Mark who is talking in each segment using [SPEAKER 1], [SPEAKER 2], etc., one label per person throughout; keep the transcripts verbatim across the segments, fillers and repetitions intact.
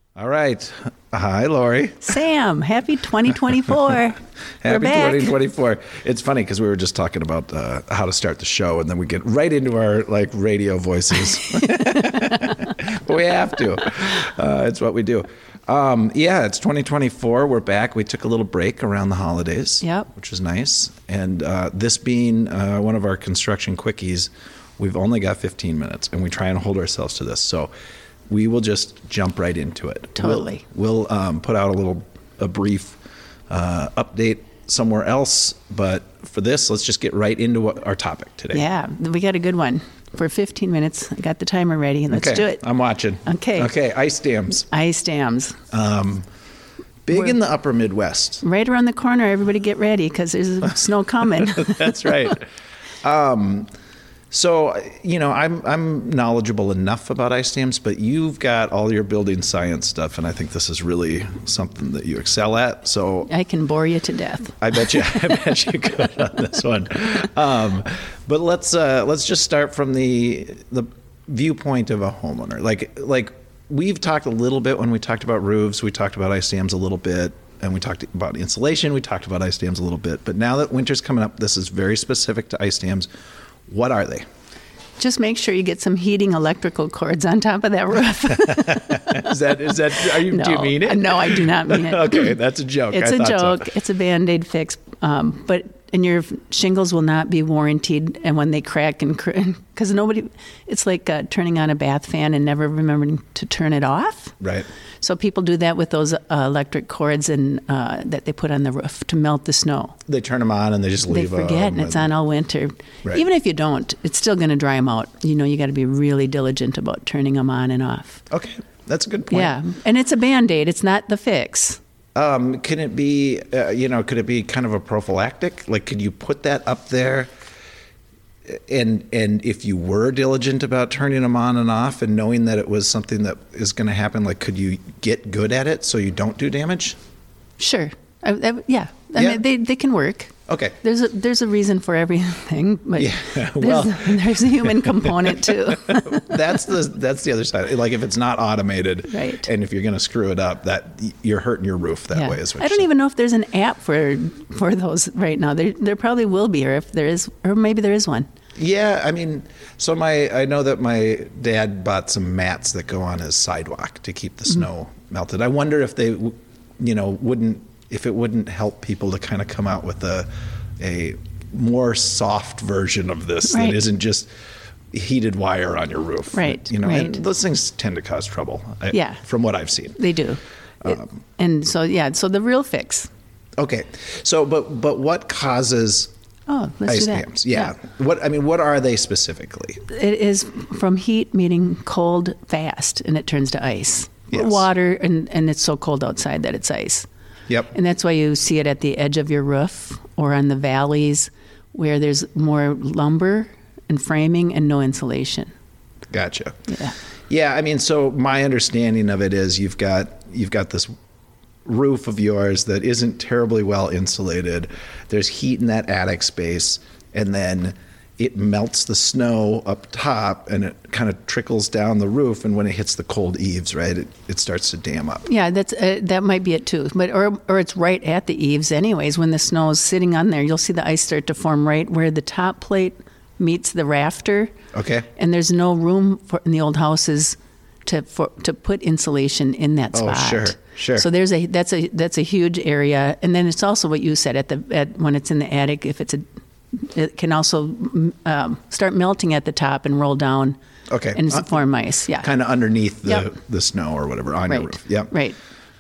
[SPEAKER 1] All right. Hi, Lori.
[SPEAKER 2] Sam, happy twenty twenty-four.
[SPEAKER 1] Happy
[SPEAKER 2] We're back.
[SPEAKER 1] twenty twenty-four. It's funny because we were just talking about uh, how to start the show, and then we get right into our like radio voices. But we have to. Uh, it's what we do. Um, yeah, it's twenty twenty-four. We're back. We took a little break around the holidays,
[SPEAKER 2] Yep.
[SPEAKER 1] which was nice. And uh, this being uh, one of our construction quickies, we've only got fifteen minutes, and we try and hold ourselves to this. So we will just jump right into it.
[SPEAKER 2] Totally.
[SPEAKER 1] We'll, we'll um, put out a little, a brief uh, update somewhere else, but for this, let's just get right into what our topic today.
[SPEAKER 2] Yeah, we got a good one. For fifteen minutes, I got the timer ready, and let's
[SPEAKER 1] okay,
[SPEAKER 2] do it.
[SPEAKER 1] I'm watching.
[SPEAKER 2] Okay.
[SPEAKER 1] Okay, ice dams.
[SPEAKER 2] Ice dams.
[SPEAKER 1] Um, big
[SPEAKER 2] We're-
[SPEAKER 1] in the upper Midwest.
[SPEAKER 2] Right around the corner, everybody get ready, because there's snow coming.
[SPEAKER 1] That's right. Um, so, you know, I'm I'm knowledgeable enough about ice dams, but you've got all your building science stuff, and I think this is really something that you excel at. So
[SPEAKER 2] I can bore you to death.
[SPEAKER 1] I bet you, I bet you could on this one. Um, but let's uh, let's just start from the the viewpoint of a homeowner. Like like we've talked a little bit when we talked about roofs, we talked about ice dams a little bit, and we talked about insulation, we talked about ice dams a little bit. But now that winter's coming up, this is very specific to ice dams. What are they?
[SPEAKER 2] Just make sure you get some heating electrical cords on top of that roof.
[SPEAKER 1] Is that is that? Are you?
[SPEAKER 2] no,
[SPEAKER 1] Do you mean it?
[SPEAKER 2] No, I do not mean it.
[SPEAKER 1] Okay, that's a joke.
[SPEAKER 2] It's
[SPEAKER 1] I
[SPEAKER 2] a
[SPEAKER 1] thought so.
[SPEAKER 2] joke. It's a Band-Aid fix. Um, but and your shingles will not be warranted, and when they crack and because nobody, it's like uh, turning on a bath fan and never remembering to turn it off.
[SPEAKER 1] Right.
[SPEAKER 2] So people do that with those uh, electric cords and uh, that they put on the roof to melt the snow.
[SPEAKER 1] They turn them on and they just
[SPEAKER 2] They
[SPEAKER 1] leave.
[SPEAKER 2] forget,
[SPEAKER 1] them
[SPEAKER 2] and it's on all winter.
[SPEAKER 1] Right.
[SPEAKER 2] Even if you don't, it's still going to dry them out. You know, you got to be really diligent about turning them on and off.
[SPEAKER 1] Okay, that's a good point.
[SPEAKER 2] Yeah, and it's a Band-Aid. It's not the fix.
[SPEAKER 1] Um, can it be, uh, you know, could it be kind of a prophylactic? Like, could you put that up there? And and if you were diligent about turning them on and off and knowing that it was something that is going to happen, like, could you get good at it so you don't do damage?
[SPEAKER 2] Sure. I, I, yeah. I
[SPEAKER 1] Yeah.
[SPEAKER 2] mean, they, they can work.
[SPEAKER 1] Okay.
[SPEAKER 2] There's a there's a reason for everything, but
[SPEAKER 1] Yeah, well-
[SPEAKER 2] there's, there's a human component too.
[SPEAKER 1] That's the that's the other side. Like, if it's not automated,
[SPEAKER 2] Right.
[SPEAKER 1] and if you're going to screw it up, that you're hurting your roof that
[SPEAKER 2] Yeah.
[SPEAKER 1] way. Is what
[SPEAKER 2] I
[SPEAKER 1] you're
[SPEAKER 2] don't
[SPEAKER 1] saying.
[SPEAKER 2] even know if there's an app for for those right now. There there probably will be, or if there is, or maybe there is one.
[SPEAKER 1] Yeah, I mean, so my I know that my dad bought some mats that go on his sidewalk to keep the
[SPEAKER 2] Mm-hmm.
[SPEAKER 1] snow melted. I wonder if they, w- you know, wouldn't if it wouldn't help people to kind of come out with a a more soft version of this
[SPEAKER 2] Right.
[SPEAKER 1] that isn't just heated wire on your roof.
[SPEAKER 2] Right,
[SPEAKER 1] You know, and
[SPEAKER 2] right.
[SPEAKER 1] those things tend to cause trouble. I-
[SPEAKER 2] Yeah.
[SPEAKER 1] From what I've seen.
[SPEAKER 2] They do. It-
[SPEAKER 1] Um,
[SPEAKER 2] and so yeah, so the real fix.
[SPEAKER 1] Okay. So, but but what causes
[SPEAKER 2] Oh, let's
[SPEAKER 1] ice
[SPEAKER 2] do that.
[SPEAKER 1] dams? Yeah. What I mean, what are they specifically?
[SPEAKER 2] It is from heat meaning cold fast, and it turns to ice.
[SPEAKER 1] Yes.
[SPEAKER 2] Water, and, and it's so cold outside that it's ice.
[SPEAKER 1] Yep.
[SPEAKER 2] And that's why you see it at the edge of your roof or on the valleys where there's more lumber and framing and no insulation.
[SPEAKER 1] Gotcha.
[SPEAKER 2] Yeah.
[SPEAKER 1] Yeah, I mean, so my understanding of it is you've got you've got this roof of yours that isn't terribly well insulated. There's heat in that attic space, and then it melts the snow up top, and it kind of trickles down the roof. And when it hits the cold eaves, right, it, it starts to dam up.
[SPEAKER 2] Yeah, that's uh, that might be it too. But or or it's right at the eaves anyways. When the snow is sitting on there, you'll see the ice start to form right where the top plate meets the rafter.
[SPEAKER 1] Okay.
[SPEAKER 2] And there's no room for in the old houses to for to put insulation in that
[SPEAKER 1] Oh,
[SPEAKER 2] spot.
[SPEAKER 1] sure, sure.
[SPEAKER 2] So there's a that's a that's a huge area, and then it's also what you said at the at when it's in the attic. If it's a, it can also um, start melting at the top and roll down.
[SPEAKER 1] Okay.
[SPEAKER 2] And
[SPEAKER 1] Uh,
[SPEAKER 2] form ice. Yeah.
[SPEAKER 1] Kind of underneath the,
[SPEAKER 2] Yep.
[SPEAKER 1] the snow or whatever on
[SPEAKER 2] right.
[SPEAKER 1] your roof. Yep.
[SPEAKER 2] Right.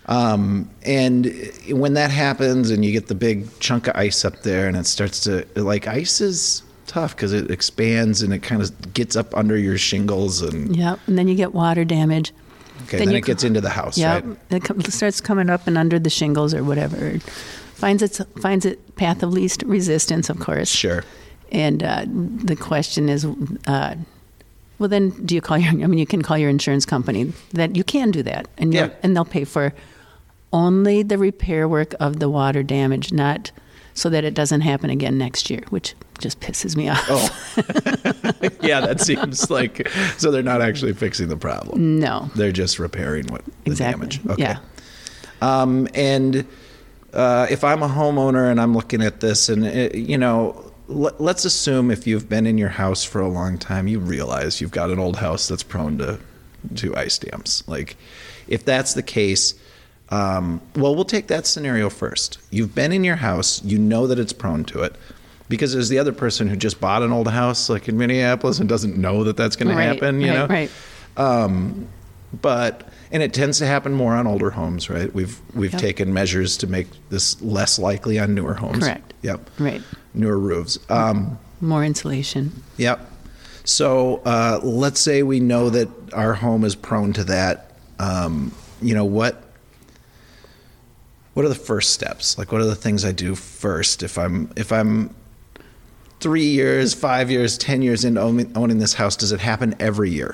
[SPEAKER 1] Um, and when that happens and you get the big chunk of ice up there and it starts to, like, ice is tough because it expands and it kind of gets up under your shingles and
[SPEAKER 2] Yep. And then you get water damage.
[SPEAKER 1] okay,
[SPEAKER 2] Then
[SPEAKER 1] then,
[SPEAKER 2] you
[SPEAKER 1] it gets
[SPEAKER 2] co-
[SPEAKER 1] into the house,
[SPEAKER 2] Yeah,
[SPEAKER 1] right?
[SPEAKER 2] it com- starts coming up and under the shingles or whatever. It finds its finds its path of least resistance, of course.
[SPEAKER 1] Sure.
[SPEAKER 2] And uh, the question is, uh, well, then do you call your? I mean, you can call your insurance company that you can do that, and you'll-
[SPEAKER 1] Yeah.
[SPEAKER 2] and they'll pay for only the repair work of the water damage, not so that it doesn't happen again next year, which just pisses me off.
[SPEAKER 1] Oh, yeah, that seems like, so they're not actually fixing the problem.
[SPEAKER 2] No.
[SPEAKER 1] They're just repairing what the
[SPEAKER 2] Exactly.
[SPEAKER 1] damage. Okay.
[SPEAKER 2] Yeah.
[SPEAKER 1] Um, and uh, if I'm a homeowner and I'm looking at this, and it, you know, l- let's assume if you've been in your house for a long time, you realize you've got an old house that's prone to to ice dams. Like, if that's the case, um, well, we'll take that scenario first. You've been in your house, you know that it's prone to it, because there's the other person who just bought an old house, like in Minneapolis, and doesn't know that that's going
[SPEAKER 2] Right,
[SPEAKER 1] to happen. You
[SPEAKER 2] right,
[SPEAKER 1] know,
[SPEAKER 2] right.
[SPEAKER 1] Um, but and it tends to happen more on older homes, right? We've we've
[SPEAKER 2] Yep.
[SPEAKER 1] taken measures to make this less likely on newer homes.
[SPEAKER 2] Correct.
[SPEAKER 1] Yep.
[SPEAKER 2] Right.
[SPEAKER 1] Newer roofs. Um,
[SPEAKER 2] More insulation.
[SPEAKER 1] Yep. So uh, let's say we know that our home is prone to that. Um, you know, what what are the first steps? Like, what are the things I do first if I'm if I'm three years, five years, ten years into owning, owning this house? Does it happen every year?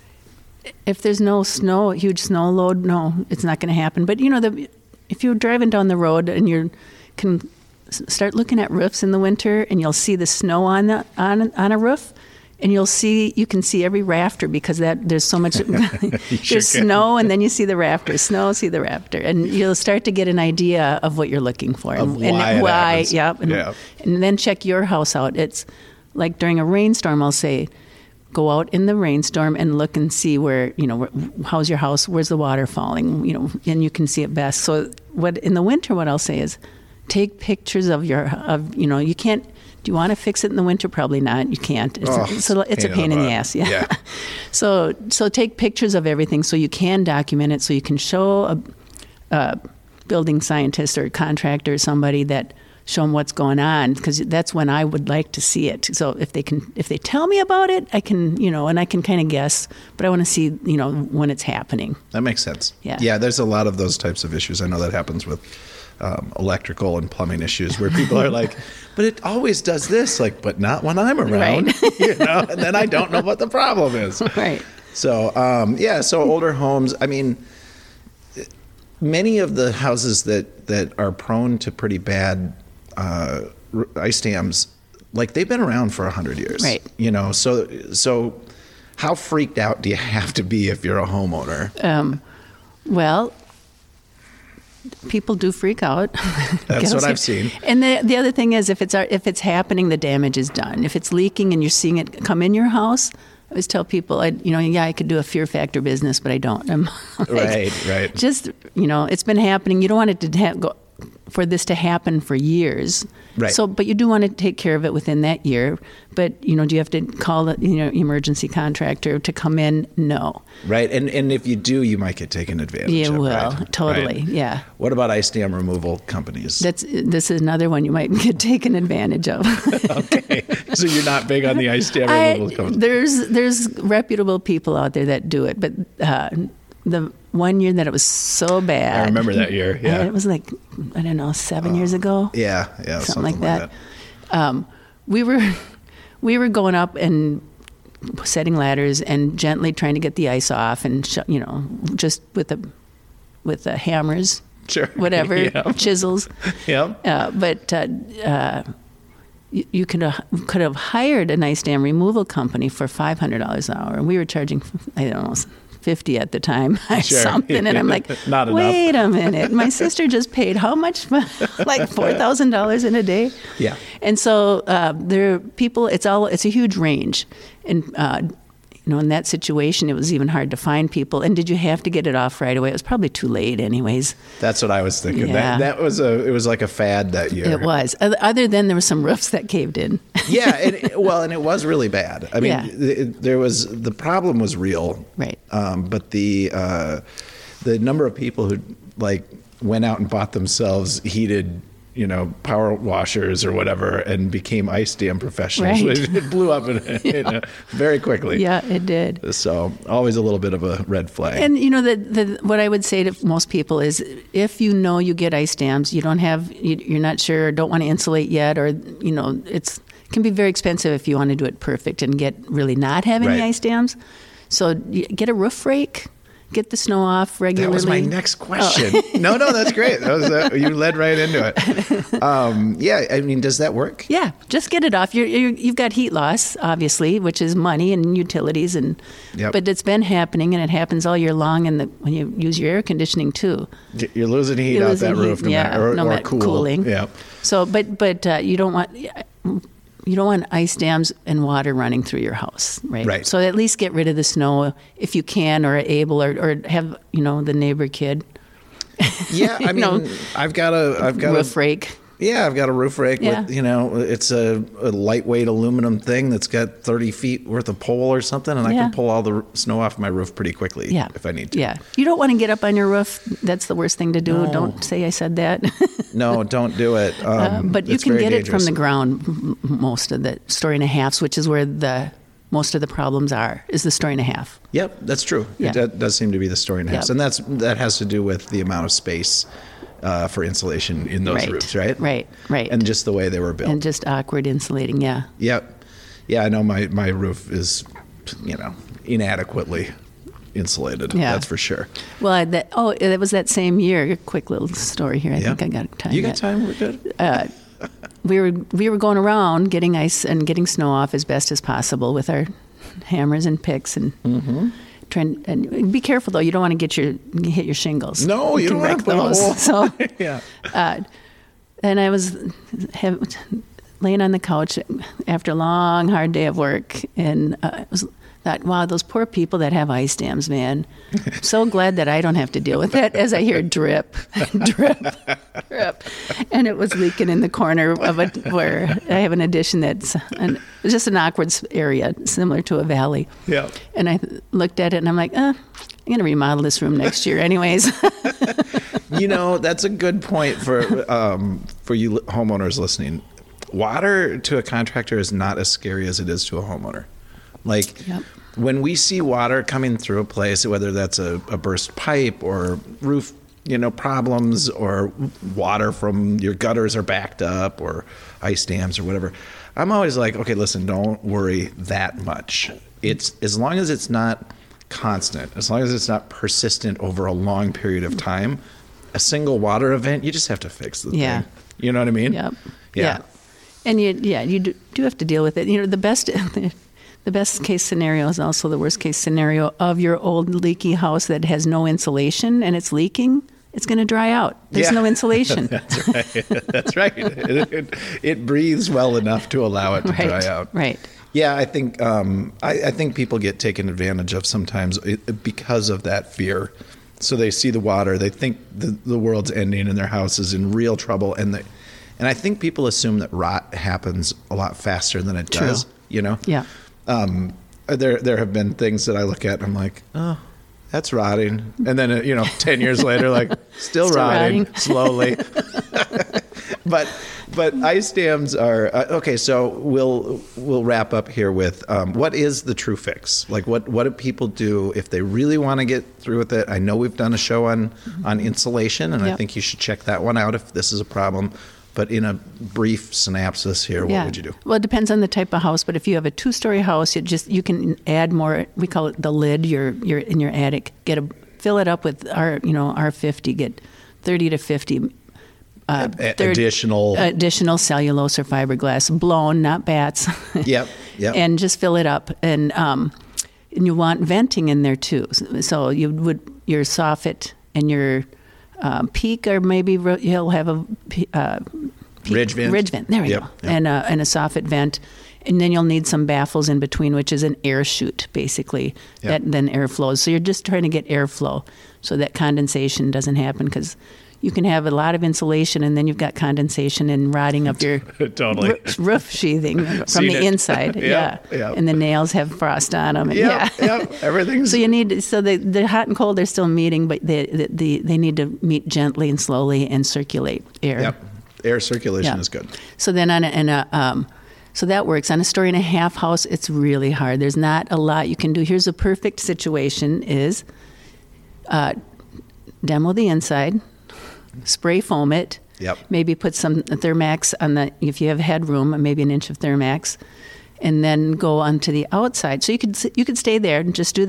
[SPEAKER 2] If there's no snow, huge snow load, no, it's not going to happen. But you know, the, if you're driving down the road and you can s- start looking at roofs in the winter, and you'll see the snow on the on on a roof, and you'll see you can see every rafter because that there's so much there's
[SPEAKER 1] sure can.
[SPEAKER 2] snow, and then you see the rafter, snow, see the rafter, and you'll start to get an idea of what you're looking for
[SPEAKER 1] Of
[SPEAKER 2] and,
[SPEAKER 1] why
[SPEAKER 2] and
[SPEAKER 1] it
[SPEAKER 2] why,
[SPEAKER 1] happens.
[SPEAKER 2] yep, and,
[SPEAKER 1] Yeah.
[SPEAKER 2] and then check your house out. It's like during a rainstorm, I'll say, go out in the rainstorm and look and see where, you know, wh- how's your house, where's the water falling, you know, and you can see it best. So what in the winter, what I'll say is take pictures of your, of, you know, you can't, do you want to fix it in the winter? Probably not. You can't. It's,
[SPEAKER 1] Oh,
[SPEAKER 2] so it's a pain in the ass. Yeah.
[SPEAKER 1] Yeah.
[SPEAKER 2] so, so take pictures of everything so you can document it, so you can show a, a building scientist or contractor or somebody that, show them what's going on, because that's when I would like to see it. So if they can, if they tell me about it, I can, you know, and I can kind of guess, but I want to see, you know, when it's happening.
[SPEAKER 1] That makes sense.
[SPEAKER 2] Yeah.
[SPEAKER 1] Yeah, there's a lot of those types of issues. I know that happens with um, electrical and plumbing issues where people are like, but it always does this, like, but not when I'm around,
[SPEAKER 2] Right.
[SPEAKER 1] you know, and then I don't know what the problem is.
[SPEAKER 2] Right.
[SPEAKER 1] So, um, yeah, so older homes, I mean, many of the houses that, that are prone to pretty bad uh, r- ice dams, like they've been around for a hundred years,
[SPEAKER 2] Right.
[SPEAKER 1] you know, so, so how freaked out do you have to be if you're a homeowner?
[SPEAKER 2] Um, well, people do freak out.
[SPEAKER 1] That's what I've seen.
[SPEAKER 2] And the the other thing is, if it's if it's happening, the damage is done. If it's leaking and you're seeing it come in your house, I always tell people, I you know, yeah, I could do a fear factor business, but I don't. I'm like,
[SPEAKER 1] Right, right.
[SPEAKER 2] Just you know, it's been happening. You don't want it to ha- go for this to happen for years.
[SPEAKER 1] Right.
[SPEAKER 2] So, but you do want to take care of it within that year. But you know, do you have to call the you know emergency contractor to come in? No.
[SPEAKER 1] Right, and and if you do, you might get taken advantage
[SPEAKER 2] You
[SPEAKER 1] of.
[SPEAKER 2] will,
[SPEAKER 1] right?
[SPEAKER 2] totally,
[SPEAKER 1] Right.
[SPEAKER 2] yeah.
[SPEAKER 1] What about ice dam removal companies?
[SPEAKER 2] That's this is another one you might get taken advantage of.
[SPEAKER 1] Okay, so you're not big on the ice dam
[SPEAKER 2] I,
[SPEAKER 1] removal companies.
[SPEAKER 2] there's there's reputable people out there that do it, but uh, the one year that it was so bad,
[SPEAKER 1] I remember that year, yeah.
[SPEAKER 2] it was like I don't know, seven years ago.
[SPEAKER 1] Yeah, yeah,
[SPEAKER 2] something, like
[SPEAKER 1] that.
[SPEAKER 2] that. Um, we were we were going up and setting ladders and gently trying to get the ice off, and sh- you know, just with the with the hammers,
[SPEAKER 1] Sure.
[SPEAKER 2] whatever,
[SPEAKER 1] Yeah.
[SPEAKER 2] chisels.
[SPEAKER 1] Yep.
[SPEAKER 2] Uh, but uh, uh, you, you could have, could have hired an ice dam removal company for five hundred dollars an hour, and we were charging I don't know fifty at the time, or
[SPEAKER 1] Sure.
[SPEAKER 2] something. And I'm like,
[SPEAKER 1] Not enough.
[SPEAKER 2] wait a minute, my sister just paid how much? Like four thousand dollars in a day.
[SPEAKER 1] Yeah.
[SPEAKER 2] And so uh, there are people. It's all it's a huge range, and. Uh, You know, in that situation, it was even hard to find people. And did you have to get it off right away? It was probably too late, anyways.
[SPEAKER 1] That's what I was thinking.
[SPEAKER 2] Yeah.
[SPEAKER 1] That that was a it was like a fad that year.
[SPEAKER 2] It was. Oth- Other than there were some roofs that caved in.
[SPEAKER 1] Yeah, and it, well, and it was really bad. I mean,
[SPEAKER 2] Yeah.
[SPEAKER 1] th- there was the problem was real,
[SPEAKER 2] Right.
[SPEAKER 1] Um, but the uh, the number of people who like went out and bought themselves heated, you know, power washers or whatever, and became ice dam professionals.
[SPEAKER 2] Right.
[SPEAKER 1] It blew up in, in a, very quickly.
[SPEAKER 2] Yeah, it did.
[SPEAKER 1] So always a little bit of a red flag.
[SPEAKER 2] And you know, the, the what I would say to most people is, if you know you get ice dams, you don't have, you, you're not sure, don't want to insulate yet, or you know, it's it can be very expensive if you want to do it perfect and get really not have any
[SPEAKER 1] Right.
[SPEAKER 2] ice dams. So you get a roof rake get the snow off regularly.
[SPEAKER 1] That was my next question. Oh. no, no, that's great. That was uh, you led right into it. Um, yeah, I mean, does that work?
[SPEAKER 2] Yeah, just get it off. You're, you're, you've got heat loss, obviously, which is money and utilities, and
[SPEAKER 1] yep.
[SPEAKER 2] but it's been happening, and it happens all year long. And when you use your air conditioning too,
[SPEAKER 1] you're losing heat
[SPEAKER 2] you're
[SPEAKER 1] out
[SPEAKER 2] losing
[SPEAKER 1] that roof,
[SPEAKER 2] heat,
[SPEAKER 1] no
[SPEAKER 2] yeah,
[SPEAKER 1] matter, or,
[SPEAKER 2] no
[SPEAKER 1] or
[SPEAKER 2] matter
[SPEAKER 1] cool.
[SPEAKER 2] cooling.
[SPEAKER 1] Yeah.
[SPEAKER 2] So, but but uh, you don't want. You don't want ice dams and water running through your house, right?
[SPEAKER 1] Right.
[SPEAKER 2] So at least get rid of the snow if you can, or are able, or, or have you know the neighbor kid.
[SPEAKER 1] Yeah, I mean,
[SPEAKER 2] know,
[SPEAKER 1] I've got a, I've got
[SPEAKER 2] roof
[SPEAKER 1] a,
[SPEAKER 2] rake.
[SPEAKER 1] Yeah, I've got a roof rake
[SPEAKER 2] Yeah.
[SPEAKER 1] with, you know, it's a, a lightweight aluminum thing that's got thirty feet worth of pole or something, and I
[SPEAKER 2] Yeah.
[SPEAKER 1] can pull all the snow off my roof pretty quickly
[SPEAKER 2] Yeah.
[SPEAKER 1] if I need to.
[SPEAKER 2] Yeah. You don't want to get up on your roof. That's the worst thing to do.
[SPEAKER 1] No.
[SPEAKER 2] Don't say I said that.
[SPEAKER 1] No, don't do it. Um,
[SPEAKER 2] uh, but you
[SPEAKER 1] it's
[SPEAKER 2] can
[SPEAKER 1] very
[SPEAKER 2] get
[SPEAKER 1] dangerous.
[SPEAKER 2] it from the ground, m- most of the story and a halves, which is where the most of the problems are, is the story and a half.
[SPEAKER 1] Yep, that's true.
[SPEAKER 2] Yeah.
[SPEAKER 1] It do- does seem to be the story and a half.
[SPEAKER 2] Yep.
[SPEAKER 1] And that's, that has to do with the amount of space uh, for insulation in those
[SPEAKER 2] Right.
[SPEAKER 1] roofs, right?
[SPEAKER 2] Right, right.
[SPEAKER 1] And just the way they were built.
[SPEAKER 2] And just awkward insulating, yeah.
[SPEAKER 1] Yep. Yeah, I know my, my roof is, you know, inadequately insulated.
[SPEAKER 2] Yeah.
[SPEAKER 1] That's for sure.
[SPEAKER 2] Well, I, that, oh, it was that same year. A quick little story here. I
[SPEAKER 1] Yeah.
[SPEAKER 2] think I got time.
[SPEAKER 1] You got
[SPEAKER 2] yet.
[SPEAKER 1] time? We're good.
[SPEAKER 2] Uh, we were we were going around getting ice and getting snow off as best as possible with our hammers and picks and
[SPEAKER 1] Mm-hmm.
[SPEAKER 2] trying. And be careful though; you don't want to get your hit your shingles.
[SPEAKER 1] No, you
[SPEAKER 2] can
[SPEAKER 1] don't
[SPEAKER 2] wreck
[SPEAKER 1] want the
[SPEAKER 2] those.
[SPEAKER 1] whole-
[SPEAKER 2] So,
[SPEAKER 1] Yeah.
[SPEAKER 2] uh, and I was have, laying on the couch after a long, hard day of work, and uh, I was thought, wow, those poor people that have ice dams, man. So glad that I don't have to deal with that. As I hear drip, drip, drip, and it was leaking in the corner of it where I have an addition that's an, it's just an awkward area, similar to a valley.
[SPEAKER 1] Yeah.
[SPEAKER 2] And I looked at it and I'm like, uh, I'm going to remodel this room next year, anyways.
[SPEAKER 1] You know, that's a good point for um, for you li- homeowners listening. Water to a contractor is not as scary as it is to a homeowner. Like
[SPEAKER 2] Yep.
[SPEAKER 1] when we see water coming through a place, whether that's a, a burst pipe or roof, you know, problems, or water from your gutters are backed up, or ice dams or whatever, I'm always like, okay, listen, don't worry that much. It's as long as it's not constant, as long as it's not persistent over a long period of time. A single water event, you just have to fix the
[SPEAKER 2] Yeah.
[SPEAKER 1] thing. You know what I mean?
[SPEAKER 2] Yep.
[SPEAKER 1] Yeah.
[SPEAKER 2] And you, yeah, you do, do have to deal with it. You know, the best, the best case scenario is also the worst case scenario of your old leaky house that has no insulation and it's leaking. It's going to dry out. There's
[SPEAKER 1] Yeah.
[SPEAKER 2] no insulation.
[SPEAKER 1] That's right. That's right. It, it, it breathes well enough to allow it to
[SPEAKER 2] right.
[SPEAKER 1] dry out.
[SPEAKER 2] Right.
[SPEAKER 1] Yeah, I think um, I, I think people get taken advantage of sometimes it, because of that fear. So they see the water, they think the, the world's ending and their house is in real trouble, and they, and I think people assume that rot happens a lot faster than it
[SPEAKER 2] True.
[SPEAKER 1] does. You know.
[SPEAKER 2] Yeah.
[SPEAKER 1] Um, there there have been things that I look at and I'm like, oh, that's rotting, and then uh, you know, ten years later, like still,
[SPEAKER 2] Still
[SPEAKER 1] rotting,
[SPEAKER 2] rotting.
[SPEAKER 1] slowly. but but ice dams are uh, okay. So we'll we'll wrap up here with um, what is the true fix? Like what what do people do if they really want to get through with it? I know we've done a show on on insulation, and I
[SPEAKER 2] Yep.
[SPEAKER 1] think you should check that one out if this is a problem. But in a brief synopsis here, what
[SPEAKER 2] yeah.
[SPEAKER 1] would you do?
[SPEAKER 2] Well, it depends on the type of house, but if you have a two-story house, you just you can add more. We call it the lid. Your your in your attic. Get a fill it up with our you know R fifty. Get thirty to fifty. Uh,
[SPEAKER 1] A-
[SPEAKER 2] third-
[SPEAKER 1] additional.
[SPEAKER 2] additional cellulose or fiberglass, blown, not bats.
[SPEAKER 1] Yep, yep.
[SPEAKER 2] And just fill it up, and um, and you want venting in there too. So you would your soffit and your um, peak, or maybe ro- you'll have a pe- uh, peak,
[SPEAKER 1] Ridge vent.
[SPEAKER 2] Ridge vent. There we
[SPEAKER 1] Yep,
[SPEAKER 2] go.
[SPEAKER 1] yep.
[SPEAKER 2] And a and a soffit vent. And then you'll need some baffles in between, which is an air chute, basically,
[SPEAKER 1] Yep.
[SPEAKER 2] that then air flows. So you're just trying to get airflow so that condensation doesn't happen, because you can have a lot of insulation and then you've got condensation and rotting of your
[SPEAKER 1] Totally.
[SPEAKER 2] roof, roof sheathing from
[SPEAKER 1] Seen
[SPEAKER 2] the
[SPEAKER 1] it.
[SPEAKER 2] inside.
[SPEAKER 1] Yeah,
[SPEAKER 2] yeah.
[SPEAKER 1] yeah.
[SPEAKER 2] And the nails have frost on them. And
[SPEAKER 1] Yep,
[SPEAKER 2] yeah.
[SPEAKER 1] yep, everything's-
[SPEAKER 2] So you need, so the, the hot and cold, they're still meeting, but they, the, the, they need to meet gently and slowly and circulate air.
[SPEAKER 1] Yep. Air circulation
[SPEAKER 2] Yeah.
[SPEAKER 1] is good.
[SPEAKER 2] So then on a, and a um, so that works. On a story and a half house, it's really hard. There's not a lot you can do. Here's a perfect situation is uh, demo the inside, spray foam it,
[SPEAKER 1] Yep.
[SPEAKER 2] maybe put some Thermax on the, if you have headroom, maybe an inch of Thermax, and then go onto the outside. So you could you could stay there and just do that.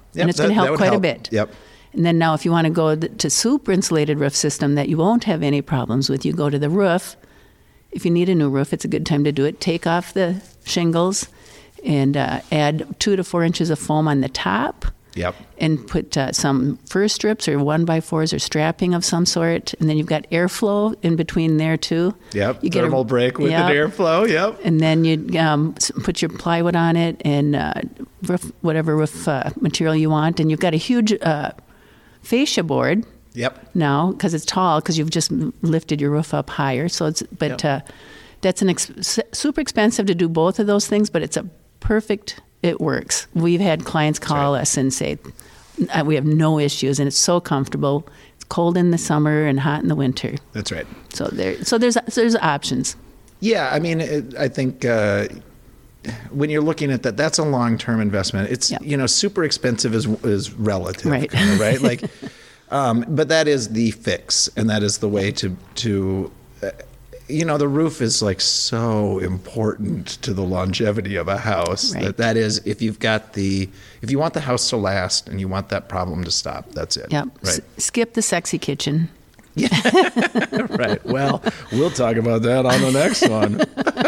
[SPEAKER 1] Yep,
[SPEAKER 2] and it's
[SPEAKER 1] that-
[SPEAKER 2] going to
[SPEAKER 1] that
[SPEAKER 2] help
[SPEAKER 1] would
[SPEAKER 2] quite a
[SPEAKER 1] help.
[SPEAKER 2] bit.
[SPEAKER 1] Yep.
[SPEAKER 2] And then now if you want to go th- to super insulated roof system that you won't have any problems with, you go to the roof. If you need a new roof, it's a good time to do it. Take off the shingles and uh, add two to four inches of foam on the top.
[SPEAKER 1] Yep.
[SPEAKER 2] And put uh, some fur strips or one by fours or strapping of some sort, and then you've got airflow in between there too.
[SPEAKER 1] Yep.
[SPEAKER 2] You get
[SPEAKER 1] Thermal
[SPEAKER 2] a,
[SPEAKER 1] break with
[SPEAKER 2] yep.
[SPEAKER 1] an airflow. Yep.
[SPEAKER 2] And then you um, s- put your plywood on it and uh, roof, whatever roof uh, material you want, and you've got a huge uh, fascia board
[SPEAKER 1] Yep.
[SPEAKER 2] now because it's tall because you've just m- lifted your roof up higher. So it's but
[SPEAKER 1] Yep.
[SPEAKER 2] uh, that's an ex- s- super expensive to do both of those things, but it's a perfect. It works. We've had clients call
[SPEAKER 1] right.
[SPEAKER 2] us and say, "Uh, we have no issues, and it's so comfortable. It's cold in the summer and hot in the winter.
[SPEAKER 1] That's right.
[SPEAKER 2] So there, so there's so there's options.
[SPEAKER 1] Yeah, I mean, it, I think uh, when you're looking at that, that's a long-term investment. It's
[SPEAKER 2] Yep.
[SPEAKER 1] you know, super expensive is is relative,
[SPEAKER 2] Right.
[SPEAKER 1] kind of, right? Like, um, but that is the fix, and that is the way to to. Uh, you know, the roof is like so important to the longevity of a house
[SPEAKER 2] Right.
[SPEAKER 1] that that is, if you've got the, if you want the house to last and you want that problem to stop, that's it.
[SPEAKER 2] Yep.
[SPEAKER 1] Right.
[SPEAKER 2] S- skip the sexy kitchen.
[SPEAKER 1] Right. Well, we'll talk about that on the next one.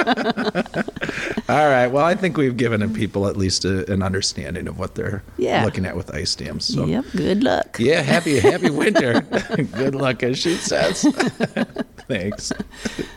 [SPEAKER 1] All right. Well, I think we've given people at least a, an understanding of what they're
[SPEAKER 2] Yeah.
[SPEAKER 1] looking at with ice dams. So.
[SPEAKER 2] Yep. Good luck.
[SPEAKER 1] Yeah. Happy, happy winter. Good luck, as she says. Thanks.